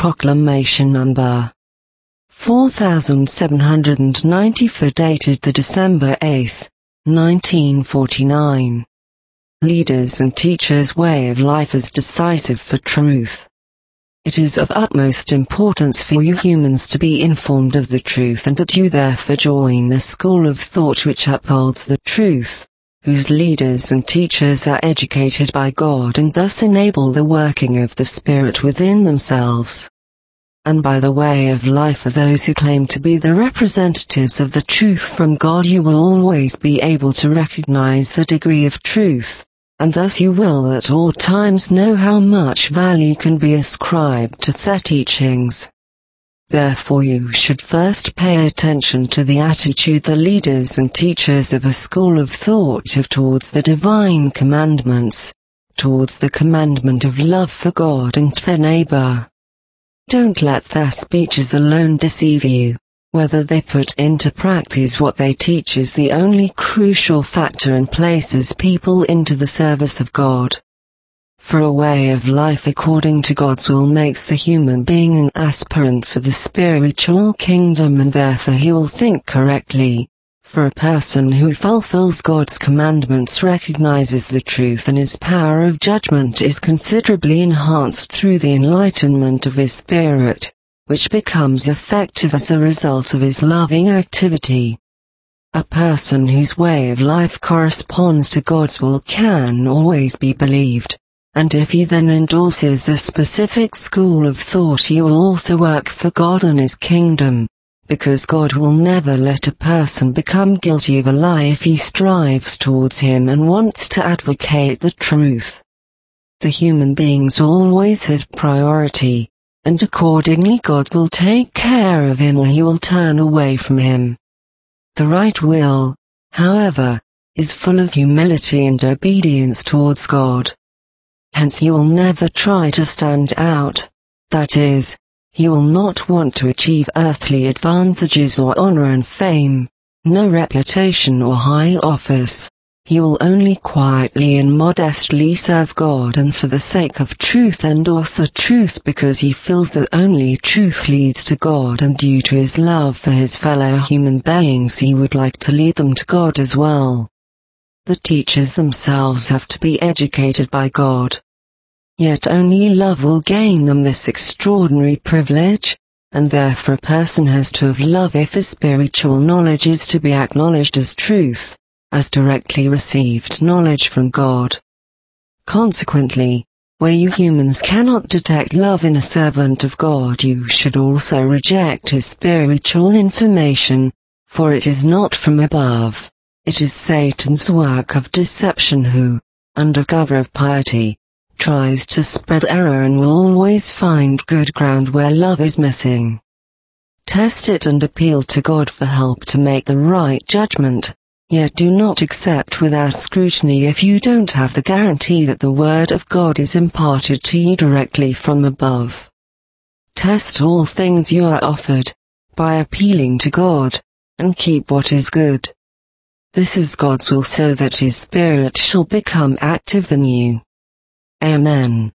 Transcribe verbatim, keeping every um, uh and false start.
Proclamation Number four thousand seven hundred ninety-four, dated the December eighth, nineteen forty-nine. Leaders and teachers' way of life is decisive for truth. It is of utmost importance for you humans to be informed of the truth, and that you therefore join a school of thought which upholds the truth, whose leaders and teachers are educated by God and thus enable the working of the Spirit within themselves. And by the way of life of those who claim to be the representatives of the truth from God, you will always be able to recognize the degree of truth, and thus you will at all times know how much value can be ascribed to their teachings. Therefore you should first pay attention to the attitude the leaders and teachers of a school of thought have towards the divine commandments, towards the commandment of love for God and their neighbor. Don't let their speeches alone deceive you. Whether they put into practice what they teach is the only crucial factor and places people into the service of God. For a way of life according to God's will makes the human being an aspirant for the spiritual kingdom, and therefore he will think correctly. For a person who fulfills God's commandments recognizes the truth, and his power of judgment is considerably enhanced through the enlightenment of his spirit, which becomes effective as a result of his loving activity. A person whose way of life corresponds to God's will can always be believed, and if he then endorses a specific school of thought, he will also work for God and his kingdom, because God will never let a person become guilty of a lie if he strives towards him and wants to advocate the truth. The human being's always his priority, and accordingly God will take care of him or he will turn away from him. The right will, however, is full of humility and obedience towards God. Hence he will never try to stand out, that is, he will not want to achieve earthly advantages or honor and fame, no reputation or high office. He will only quietly and modestly serve God, and for the sake of truth endorse the truth, because he feels that only truth leads to God, and due to his love for his fellow human beings he would like to lead them to God as well. The teachers themselves have to be educated by God. Yet only love will gain them this extraordinary privilege, and therefore a person has to have love if his spiritual knowledge is to be acknowledged as truth, as directly received knowledge from God. Consequently, where you humans cannot detect love in a servant of God, you should also reject his spiritual information, for it is not from above. It is Satan's work of deception who, under cover of piety, tries to spread error and will always find good ground where love is missing. Test it and appeal to God for help to make the right judgment, yet do not accept without scrutiny if you don't have the guarantee that the word of God is imparted to you directly from above. Test all things you are offered, by appealing to God, and keep what is good. This is God's will, so that his Spirit shall become active in you. Amen.